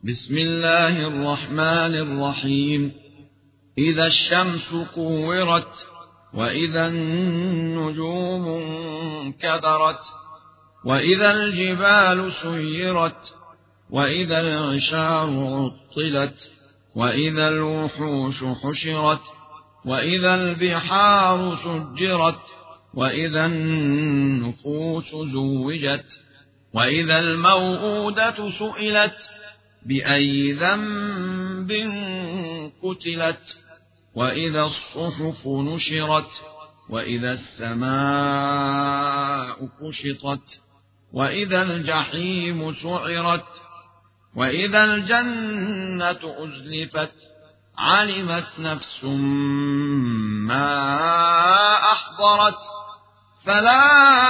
بسم الله الرحمن الرحيم. إذا الشمس كورت وإذا النجوم انكدرت وإذا الجبال سيرت وإذا العشار عطلت وإذا الوحوش حشرت وإذا البحار سجرت وإذا النفوس زوجت وإذا الموءودة سئلت بأي ذنب قتلت وإذا الصحف نشرت وإذا السماء كشطت وإذا الجحيم سعرت وإذا الجنة أزلفت علمت نفس ما أحضرت فلا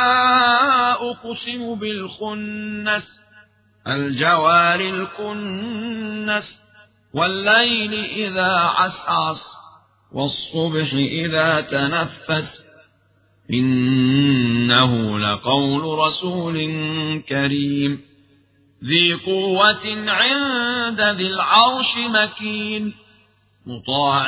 أقسم بالخنس الجوار الكنس والليل إذا عسعس والصبح إذا تنفس إنه لقول رسول كريم ذي قوة عند ذي العرش مكين مطاع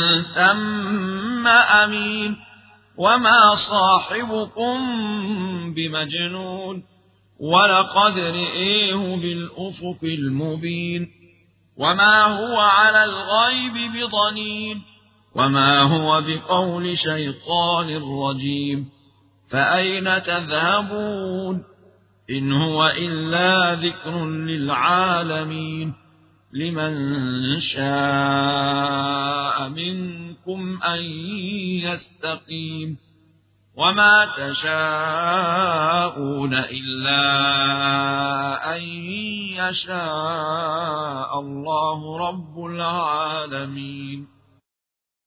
ثم أمين وما صاحبكم بمجنون ولقد رئيه بالأفق المبين وما هو على الغيب بضنين وما هو بقول شيطان رجيم فأين تذهبون إن هو إلا ذكر للعالمين لمن شاء منكم أن يستقيم وما تشاءون إلا أن يشاء الله رب العالمين.